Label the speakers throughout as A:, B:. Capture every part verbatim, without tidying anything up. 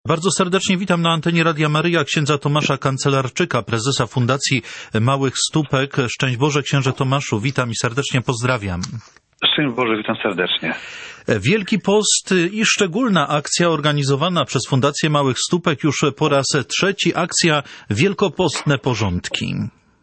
A: Bardzo serdecznie witam na antenie Radia Maryja księdza Tomasza Kancelarczyka, prezesa Fundacji Małych Stópek. Szczęść Boże, księże Tomaszu, witam i serdecznie pozdrawiam.
B: Szczęść Boże, witam serdecznie.
A: Wielki Post i szczególna akcja organizowana przez Fundację Małych Stópek już po raz trzeci, akcja Wielkopostne Porządki.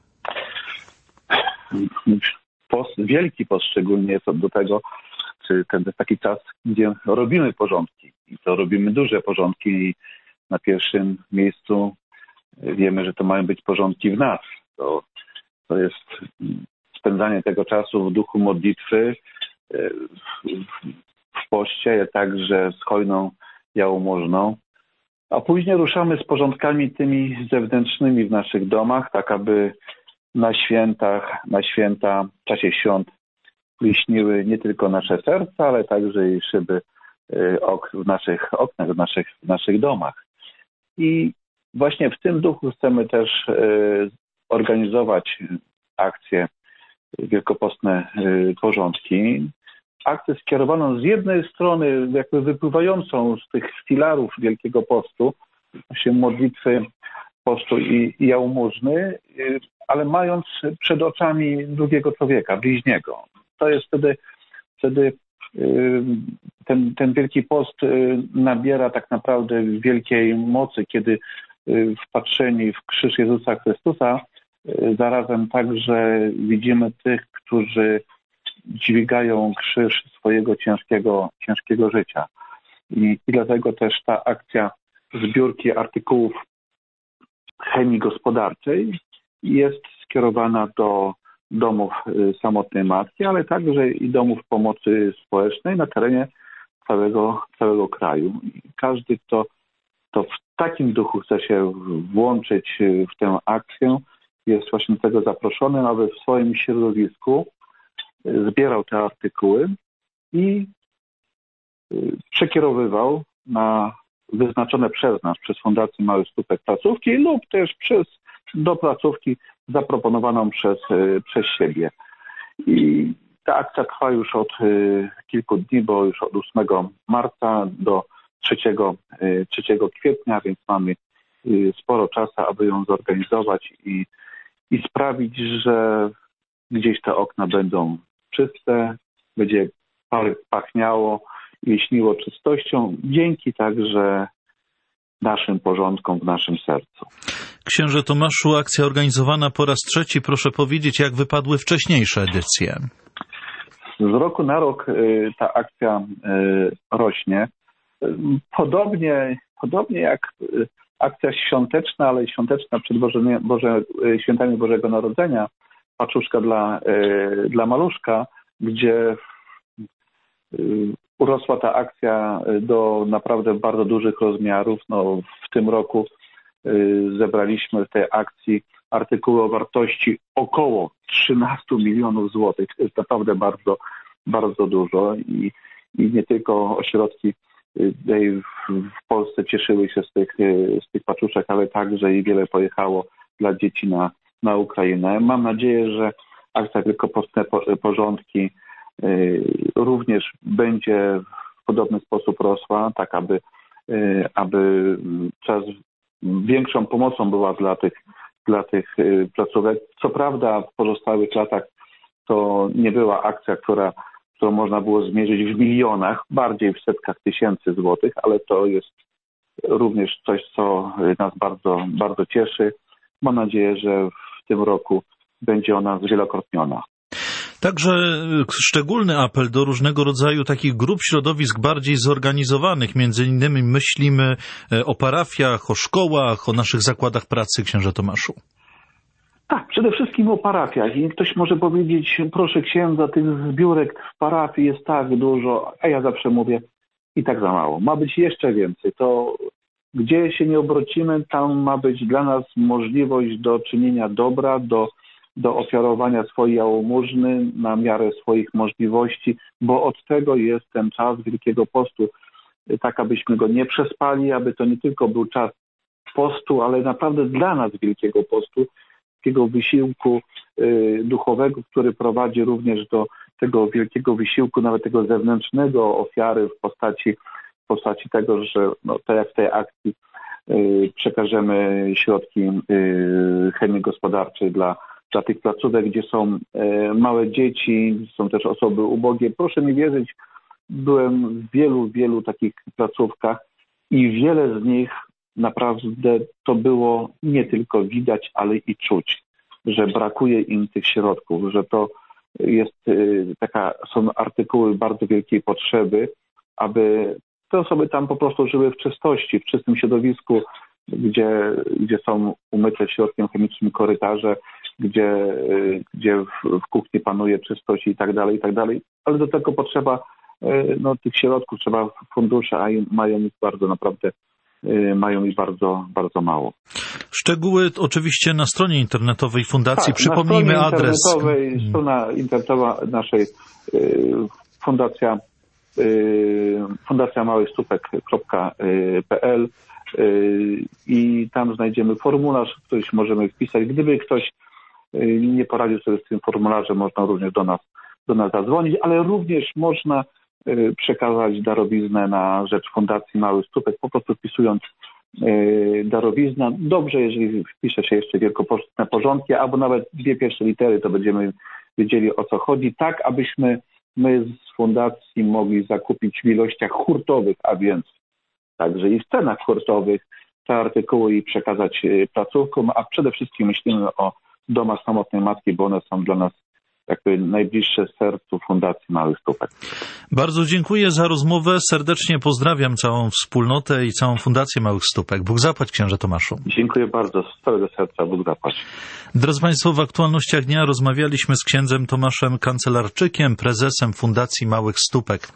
B: Post, Wielki Post szczególnie jest do tego, czy ten jest taki czas, gdzie robimy porządki i to robimy duże porządki i na pierwszym miejscu wiemy, że to mają być porządki w nas. To, to jest spędzanie tego czasu w duchu modlitwy, w poście, także z hojną jałmużną, a później ruszamy z porządkami tymi zewnętrznymi w naszych domach, tak aby na świętach, na święta, w czasie świąt liśniły nie tylko nasze serca, ale także i szyby w naszych oknach, w naszych, w naszych domach. I właśnie w tym duchu chcemy też organizować akcję Wielkopostne Porządki. Akcję skierowaną z jednej strony jakby wypływającą z tych filarów Wielkiego Postu, właśnie modlitwy, postu i, i jałmużny, ale mając przed oczami drugiego człowieka, bliźniego. To jest wtedy, wtedy ten, ten Wielki Post nabiera tak naprawdę wielkiej mocy, kiedy wpatrzeni w krzyż Jezusa Chrystusa, zarazem także widzimy tych, którzy dźwigają krzyż swojego ciężkiego, ciężkiego życia. I, I dlatego też ta akcja zbiórki artykułów chemii gospodarczej jest skierowana do domów samotnej matki, ale także i domów pomocy społecznej na terenie całego, całego kraju. I każdy, kto, kto w takim duchu chce się włączyć w tę akcję, jest właśnie do tego zaproszony, aby w swoim środowisku zbierał te artykuły i przekierowywał na wyznaczone przez nas, przez Fundację Małych Stópek placówki lub też przez, do placówki zaproponowaną przez, przez siebie. I ta akcja trwa już od kilku dni, bo już od ósmego marca do trzeciego kwietnia, więc mamy sporo czasu, aby ją zorganizować i, i sprawić, że gdzieś te okna będą czyste, będzie pachniało i śniło czystością, dzięki także naszym porządkom w naszym sercu.
A: Księże Tomaszu, akcja organizowana po raz trzeci. Proszę powiedzieć, jak wypadły wcześniejsze edycje?
B: Z roku na rok ta akcja rośnie. Podobnie, podobnie jak akcja świąteczna, ale świąteczna przed Boże, Boże, świętami Bożego Narodzenia, paczuszka dla, dla maluszka, gdzie urosła ta akcja do naprawdę bardzo dużych rozmiarów. No, w tym roku zebraliśmy w tej akcji artykuły o wartości około trzynaście milionów złotych. To jest naprawdę bardzo, bardzo dużo i, i nie tylko ośrodki w Polsce cieszyły się z tych, z tych paczuszek, ale także i wiele pojechało dla dzieci na, na Ukrainę. Mam nadzieję, że akcja Wielkopostne Porządki również będzie w podobny sposób rosła, tak aby, aby coraz większą pomocą była dla tych, dla tych placówek. Co prawda w pozostałych latach to nie była akcja, która, którą można było zmierzyć w milionach, bardziej w setkach tysięcy złotych, ale to jest również coś, co nas bardzo, bardzo cieszy. Mam nadzieję, że w tym roku będzie ona zwielokrotniona.
A: Także szczególny apel do różnego rodzaju takich grup, środowisk bardziej zorganizowanych. Między innymi myślimy o parafiach, o szkołach, o naszych zakładach pracy, księże Tomaszu.
B: Tak, przede wszystkim o parafiach. I ktoś może powiedzieć, proszę księdza, tych zbiórek w parafii jest tak dużo, a ja zawsze mówię, i tak za mało. Ma być jeszcze więcej. To gdzie się nie obrocimy, tam ma być dla nas możliwość do czynienia dobra, do do ofiarowania swojej jałmużny na miarę swoich możliwości, bo od tego jest ten czas Wielkiego Postu, tak abyśmy go nie przespali, aby to nie tylko był czas postu, ale naprawdę dla nas Wielkiego Postu, takiego wysiłku y, duchowego, który prowadzi również do tego wielkiego wysiłku, nawet tego zewnętrznego, ofiary w postaci postaci tego, że no, tak jak w tej akcji przekażemy środki chemii gospodarczej dla, dla tych placówek, gdzie są małe dzieci, są też osoby ubogie. Proszę mi wierzyć, byłem w wielu, wielu takich placówkach i wiele z nich naprawdę to było nie tylko widać, ale i czuć, że brakuje im tych środków, że to jest taka, są artykuły bardzo wielkiej potrzeby, aby te osoby tam po prostu żyły w czystości, w czystym środowisku, gdzie, gdzie są umyte środkiem chemicznym korytarze, gdzie, gdzie w, w kuchni panuje czystość i tak dalej, i tak dalej. Ale do tego potrzeba no, tych środków, trzeba fundusze, a mają ich bardzo naprawdę, mają ich bardzo, bardzo mało.
A: Szczegóły oczywiście na stronie internetowej Fundacji. Tak, przypomnijmy
B: na
A: adres.
B: Internetowej, strona internetowa naszej fundacja fundacja małych stópek kropka p l i tam znajdziemy formularz, który możemy wpisać. Gdyby ktoś nie poradził sobie z tym formularzem, można również do nas, do nas zadzwonić, ale również można przekazać darowiznę na rzecz Fundacji Małych Stópek, po prostu wpisując darowizna. Dobrze, jeżeli wpisze się jeszcze wielkopocztne porządki, albo nawet dwie pierwsze litery, to będziemy wiedzieli, o co chodzi, tak abyśmy my z fundacji mogli zakupić w ilościach hurtowych, a więc także i w cenach hurtowych te artykuły i przekazać placówkom, a przede wszystkim myślimy o domach samotnej matki, bo one są dla nas jakby najbliższe sercu Fundacji Małych Stópek.
A: Bardzo dziękuję za rozmowę. Serdecznie pozdrawiam całą wspólnotę i całą Fundację Małych Stópek. Bóg zapłać, księże Tomaszu.
B: Dziękuję bardzo. Z całego serca Bóg zapłać.
A: Drodzy Państwo, w aktualnościach dnia rozmawialiśmy z księdzem Tomaszem Kancelarczykiem, prezesem Fundacji Małych Stópek.